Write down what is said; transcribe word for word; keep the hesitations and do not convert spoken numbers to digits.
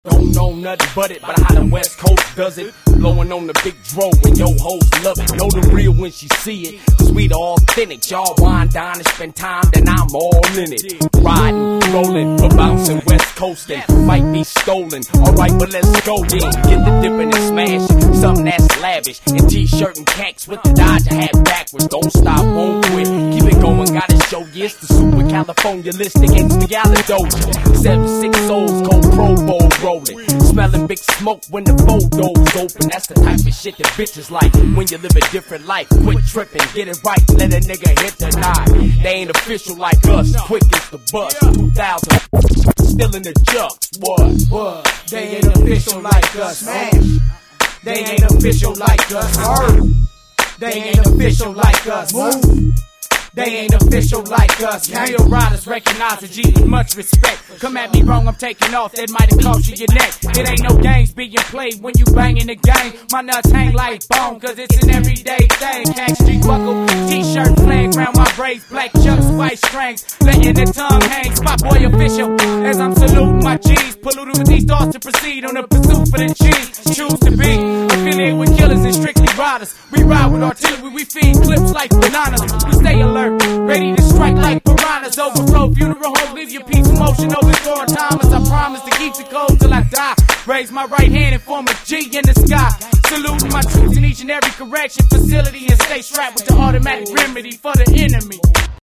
Don't know nothing but it, but how the West Coast does it. Blowing on the big dro and yo hoes love it. Know the real when she see it, cause we the authentic. Y'all wind down and spend time, then I'm all in it. Riding, rolling, but bouncing West Coastin'. Might be stolen, alright, but let's go then. Get the dippin' and smashing, something that's lavish. In t-shirt and cacks with the Dodger hat backwards. Don't stop, won't quit, keep it going, gotta show you it's the super California-listic Expialidocious. Seven, six souls, cold Pro Bowl rolling. Smelling big smoke when the photos open. That's the type of shit that bitches like. When you live a different life, quit tripping, get it right, let a nigga hit the nine. They ain't official like us, quick as the bus. two thousand, still in the junk. What? What? They ain't official like us, man. They ain't official like us. They ain't official like us. Move. They ain't official like us. Real riders recognize the G with much respect. Come at me wrong, I'm taking off, that might have cost you your neck. It ain't no games being played when you bangin' the game. My nuts hang like bone, cause it's an everyday thing. Cash street buckle, t-shirt, flag round my braids, black chucks, white strings, letting the tongue hang. Spot boy official, as I'm saluting my G's. Polluted with these thoughts to proceed on the pursuit for the cheese. Choose to be affiliated with killers and strictly riders. We ride with artillery, we feed clips like bananas. We stay alert, ready to strike like piranhas. Overflow funeral homes, leave your piece of motion over four times. I promise to keep the cold till I die. Raise my right hand and form a G in the sky. Saluting my troops in each and every correction facility and stay strapped with the automatic remedy for the enemy.